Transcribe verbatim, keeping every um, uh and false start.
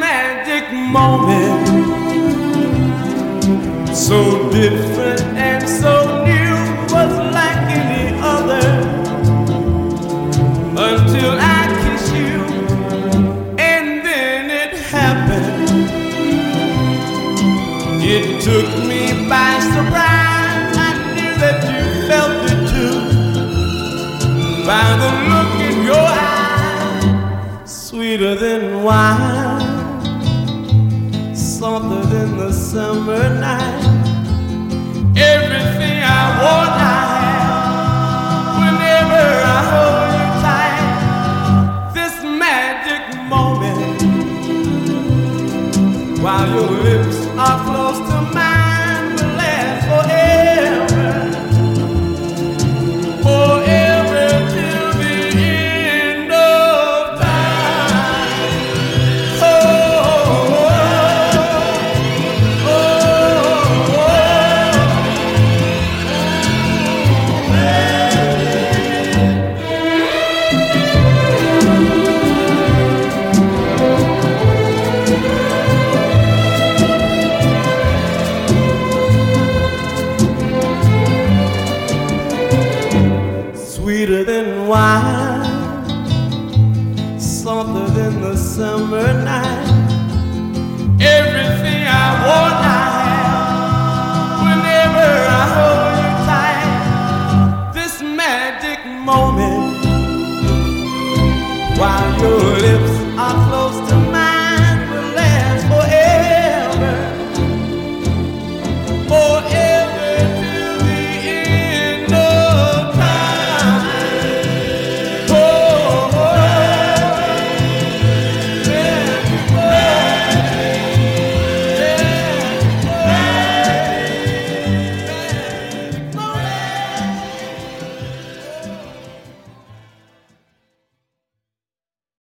magic moment, so different and so new, was like any other until I kissed you, and then it happened. It took me by surprise. I knew that you felt it too, by the look in your eyes, sweeter than wine, softer than the summer night. Everything I want, I have. Whenever I hold you tight, this magic moment, while your lips are close to mine, will last forever, forever till the end of time. Oh, oh, oh, oh, oh. Sweeter than wine, softer than the summer night.